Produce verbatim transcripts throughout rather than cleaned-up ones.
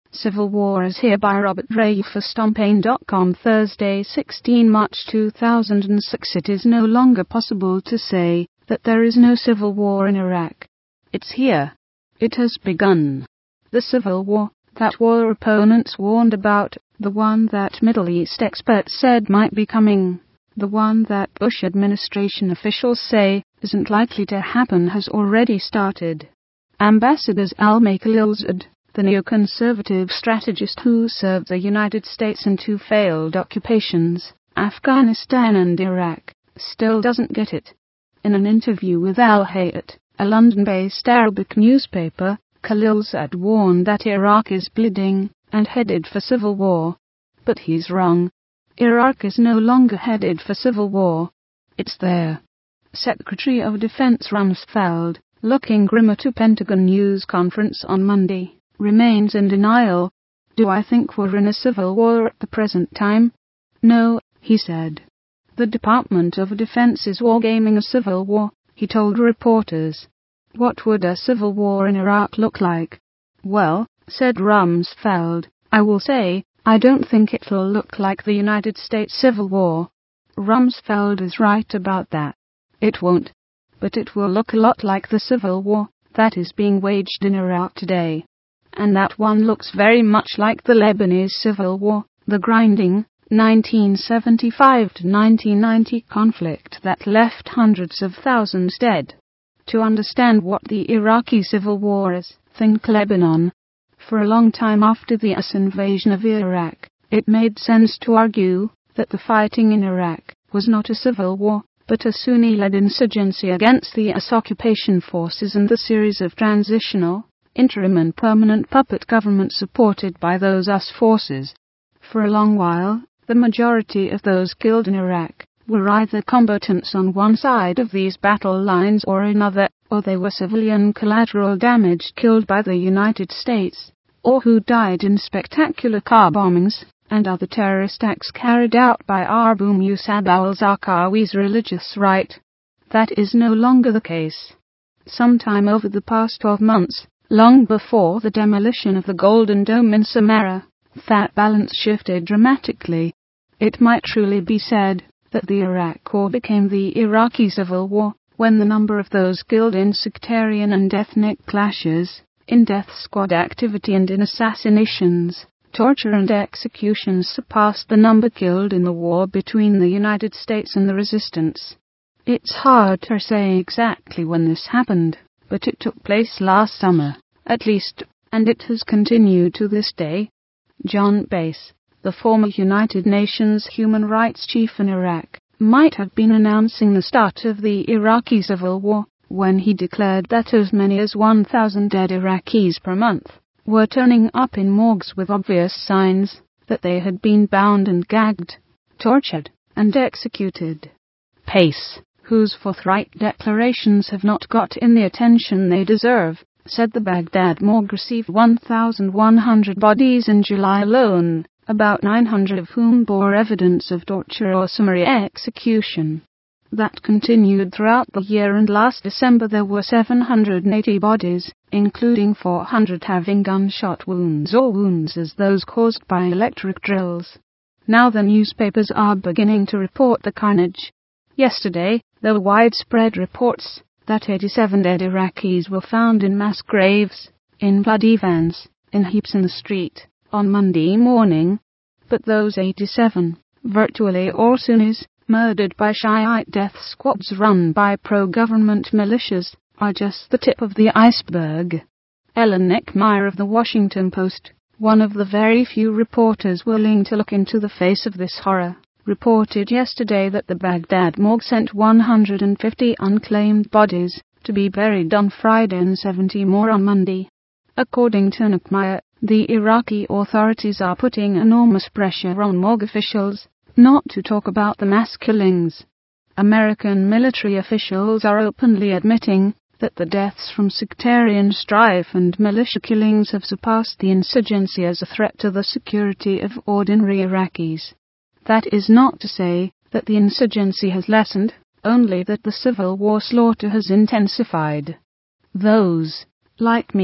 Civil War is Here by Robert Ray for Stompain dot com. Thursday, sixteenth of March two thousand six. It is no longer possible to say that there is no civil war in Iraq. It's here. It has begun. The civil war that war opponents warned about, the one that Middle East experts said might be coming, the one that Bush administration officials say isn't likely to happen, has already started. Ambassadors Al-Malek al-Zad, the neoconservative strategist who served the United States in two failed occupations, Afghanistan and Iraq, still doesn't get it. In an interview with Al-Hayat, a London-based Arabic newspaper, Khalilzad warned that Iraq is bleeding and headed for civil war. But he's wrong. Iraq is no longer headed for civil war. It's there. Secretary of Defense Rumsfeld, looking grim at a Pentagon news conference on Monday, remains in denial. Do I think we're in a civil war at the present time? No, he said. The Department of Defense is wargaming a civil war, he told reporters. What would a civil war in Iraq look like? Well, said Rumsfeld, I will say, I don't think it'll look like the United States Civil War. Rumsfeld is right about that. It won't. But it will look a lot like the civil war that is being waged in Iraq today. And that one looks very much like the Lebanese Civil War, the grinding, nineteen seventy-five to nineteen ninety conflict that left hundreds of thousands dead. To understand what the Iraqi Civil War is, think Lebanon. For a long time after the U S invasion of Iraq, it made sense to argue that the fighting in Iraq was not a civil war, but a Sunni-led insurgency against the U S occupation forces and the series of transitional, interim and permanent puppet governments supported by those U S forces. For a long while, the majority of those killed in Iraq were either combatants on one side of these battle lines or another, or they were civilian collateral damage killed by the United States, or who died in spectacular car bombings and other terrorist acts carried out by Abu Musab al-Zarqawi's religious right. That is no longer the case. Sometime over the past twelve months, long before the demolition of the Golden Dome in Samarra, that balance shifted dramatically. It might truly be said that the Iraq War became the Iraqi Civil War when the number of those killed in sectarian and ethnic clashes, in death squad activity and in assassinations, torture and executions surpassed the number killed in the war between the United States and the resistance. It's hard to say exactly when this happened, but it took place last summer, at least, and it has continued to this day. John Bass, the former United Nations human rights chief in Iraq, might have been announcing the start of the Iraqi Civil War when he declared that as many as one thousand dead Iraqis per month were turning up in morgues with obvious signs that they had been bound and gagged, tortured, and executed. Pace, whose forthright declarations have not got in the attention they deserve, said the Baghdad morgue received one thousand one hundred bodies in July alone, about nine hundred of whom bore evidence of torture or summary execution. That continued throughout the year, and last December there were seven hundred eighty bodies, including four hundred having gunshot wounds or wounds as those caused by electric drills. Now the newspapers are beginning to report the carnage. Yesterday, there were widespread reports that eighty-seven dead Iraqis were found in mass graves, in bloody vans, in heaps in the street, on Monday morning. But those eighty-seven, virtually all Sunnis, murdered by Shiite death squads run by pro-government militias, are just the tip of the iceberg. Ellen Neckmeyer of the Washington Post, one of the very few reporters willing to look into the face of this horror, reported yesterday that the Baghdad morgue sent one hundred fifty unclaimed bodies to be buried on Friday and seventy more on Monday. According to Neckmeyer, the Iraqi authorities are putting enormous pressure on morgue officials not to talk about the mass killings. American military officials are openly admitting that the deaths from sectarian strife and militia killings have surpassed the insurgency as a threat to the security of ordinary Iraqis. That is not to say that the insurgency has lessened, only that the civil war slaughter has intensified. Those, like me,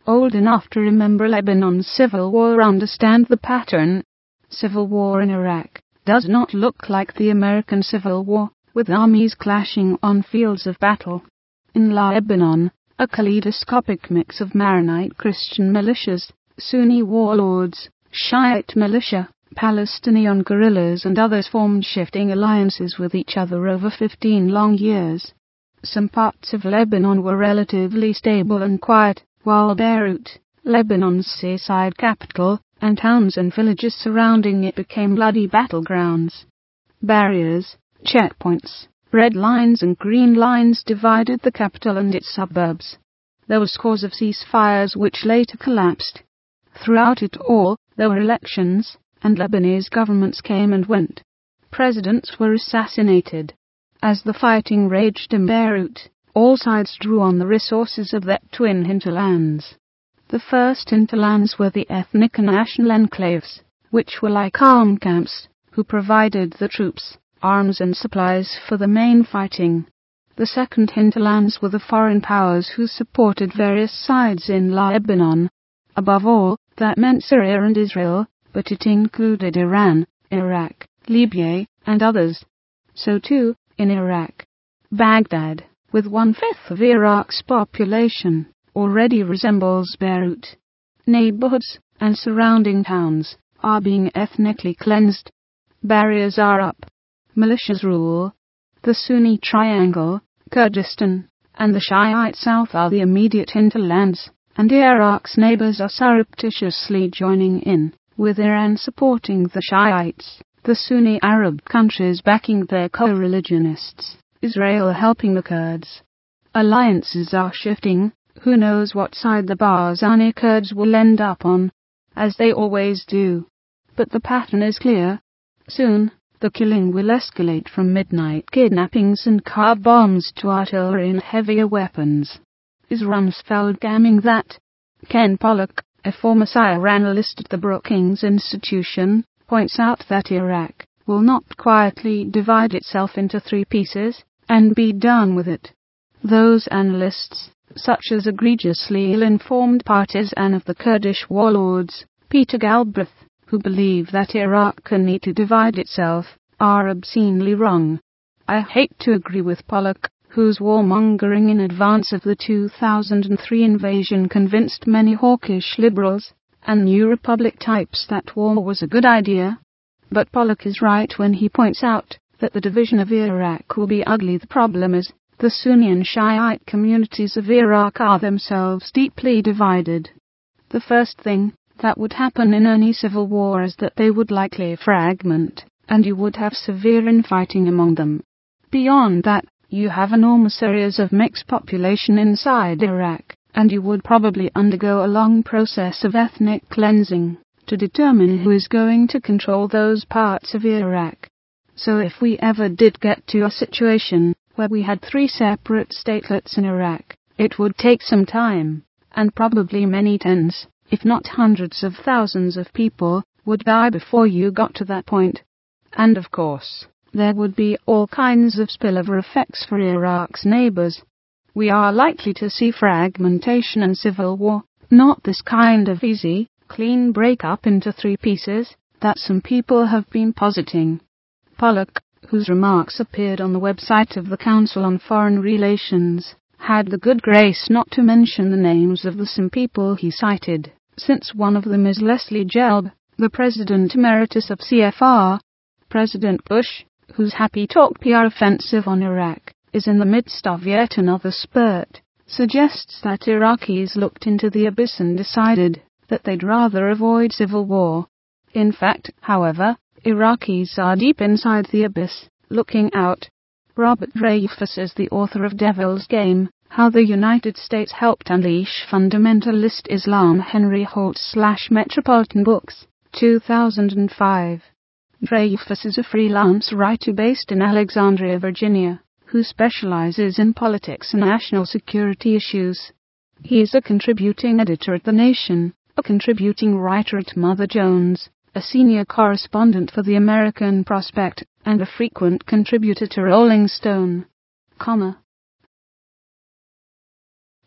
old enough to remember Lebanon's civil war understand the pattern. Civil war in Iraq does not look like the American Civil War, with armies clashing on fields of battle. In Lebanon, a kaleidoscopic mix of Maronite Christian militias, Sunni warlords, Shiite militia, Palestinian guerrillas and others formed shifting alliances with each other over fifteen long years. Some parts of Lebanon were relatively stable and quiet, while Beirut, Lebanon's seaside capital, and towns and villages surrounding it became bloody battlegrounds. Barriers, checkpoints, red lines and green lines divided the capital and its suburbs. There were scores of ceasefires which later collapsed. Throughout it all, there were elections, and Lebanese governments came and went. Presidents were assassinated. As the fighting raged in Beirut, all sides drew on the resources of their twin hinterlands. The first hinterlands were the ethnic and national enclaves, which were like armed camps, who provided the troops, arms and supplies for the main fighting. The second hinterlands were the foreign powers who supported various sides in Lebanon. Above all, that meant Syria and Israel, but it included Iran, Iraq, Libya, and others. So too, in Iraq, Baghdad, with one-fifth of Iraq's population, already resembles Beirut. Neighborhoods and surrounding towns are being ethnically cleansed. Barriers are up. Militias rule. The Sunni triangle, Kurdistan, and the Shiite south are the immediate hinterlands, and Iraq's neighbors are surreptitiously joining in, with Iran supporting the Shiites, the Sunni Arab countries backing their co-religionists, Israel helping the Kurds. Alliances are shifting. Who knows what side the Barzani Kurds will end up on, as they always do. But the pattern is clear. Soon, the killing will escalate from midnight kidnappings and car bombs to artillery and heavier weapons. Is Rumsfeld gamming that? Ken Pollock, a former C I A R analyst at the Brookings Institution, points out that Iraq will not quietly divide itself into three pieces and be done with it. Those analysts, such as egregiously ill-informed partisan of the Kurdish warlords, Peter Galbraith, who believe that Iraq can need to divide itself, are obscenely wrong. I hate to agree with Pollock, whose warmongering in advance of the two thousand three invasion convinced many hawkish liberals and New Republic types that war was a good idea. But Pollock is right when he points out that the division of Iraq will be ugly. The problem is, the Sunni and Shiite communities of Iraq are themselves deeply divided. The first thing that would happen in any civil war is that they would likely fragment, and you would have severe infighting among them. Beyond that, you have enormous areas of mixed population inside Iraq, and you would probably undergo a long process of ethnic cleansing to determine who is going to control those parts of Iraq. So if we ever did get to a situation where we had three separate statelets in Iraq, it would take some time, and probably many tens, if not hundreds of thousands of people, would die before you got to that point. And of course, there would be all kinds of spillover effects for Iraq's neighbors. We are likely to see fragmentation and civil war, not this kind of easy, clean break-up into three pieces that some people have been positing. Pollock, whose remarks appeared on the website of the Council on Foreign Relations, had the good grace not to mention the names of the some people he cited, since one of them is Leslie Gelb, the President Emeritus of C F R. President Bush, whose happy talk P R offensive on Iraq is in the midst of yet another spurt, suggests that Iraqis looked into the abyss and decided that they'd rather avoid civil war. In fact, however, Iraqis are deep inside the abyss, looking out. Robert Dreyfus is the author of Devil's Game, How the United States Helped Unleash Fundamentalist Islam. Henry Holt slash Metropolitan Books, two thousand five. Dreyfus is a freelance writer based in Alexandria, Virginia, who specializes in politics and national security issues. He is a contributing editor at The Nation, a contributing writer at Mother Jones, a senior correspondent for the American Prospect, and a frequent contributor to Rolling Stone. Comma.